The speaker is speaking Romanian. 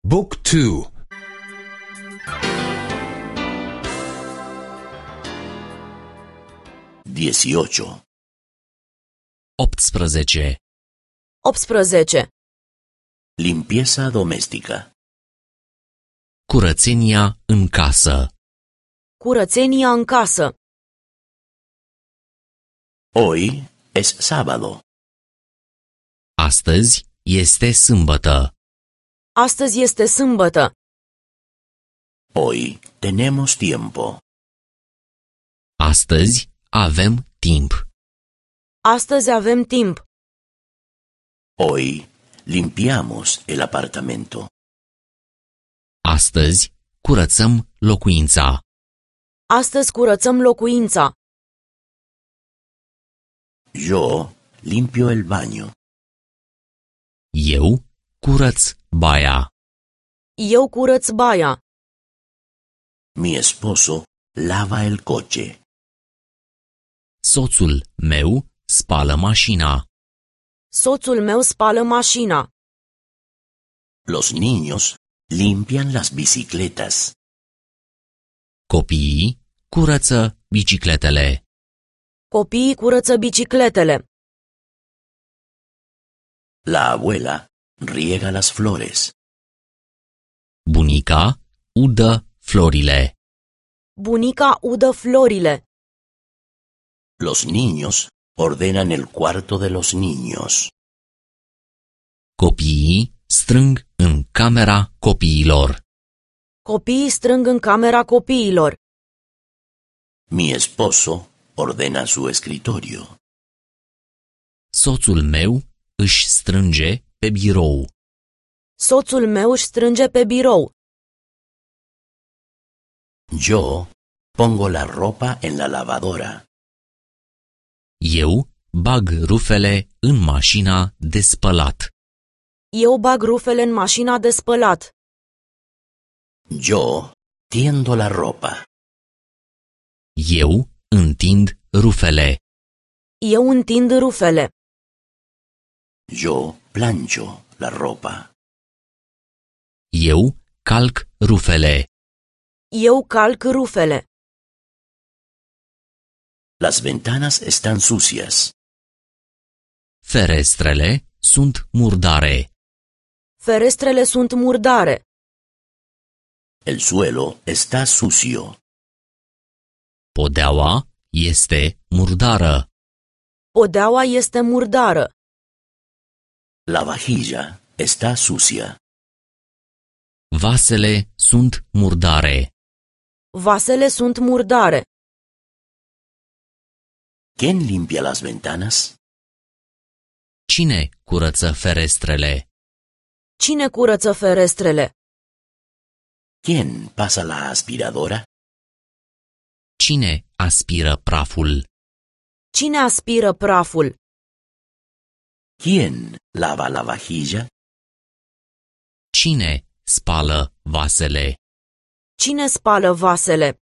Book 2. 18. 18. 18. Limpieza doméstica. Curățenia în casă. Curățenia în casă. Hoy es sábado. Astăzi este sâmbătă. Astăzi este sâmbătă. Hoy tenemos tiempo. Astăzi avem timp. Astăzi avem timp. Hoy limpiamos el apartamento. Astăzi curățăm locuința. Astăzi curățăm locuința. Yo limpio el baño. Eu curăț baia. Eu curăț baia. Mi esposo lava el coche. Soțul meu spală mașina. Soțul meu spală mașina. Los niños limpian las bicicletas. Copiii curăță bicicletele. Copiii curăță bicicletele. La abuela riega las flores. Bunica udă florile. Bunica udă florile. Los niños ordenan el cuarto de los niños. Copiii strâng în camera copiilor. Copiii strâng în camera copiilor. Mi esposo ordena su escritorio. Soțul meu își strânge pe birou. Soțul meu își strânge pe birou. Yo pongo la ropa en la lavadora. Eu bag rufele în mașina de spălat. Eu bag rufele în mașina de spălat. Yo tiendo la ropa. Eu întind rufele. Eu întind rufele. Yo plancho la ropa. Eu calc rufele. Eu calc rufele. Las ventanas están sucias. Ferestrele sunt murdare. Ferestrele sunt murdare. El suelo está sucio. Podeaua este murdară. Podeaua este murdară. La vajilla está sucia. Vasele sunt murdare. Vasele sunt murdare. ¿Quién limpia las ventanas? Cine curăță ferestrele? Cine curăță ferestrele? ¿Quién pasa la aspiradora? Cine aspiră praful? Cine aspiră praful? ¿Quién lava la vajilla? Cine spală vasele? Cine spală vasele?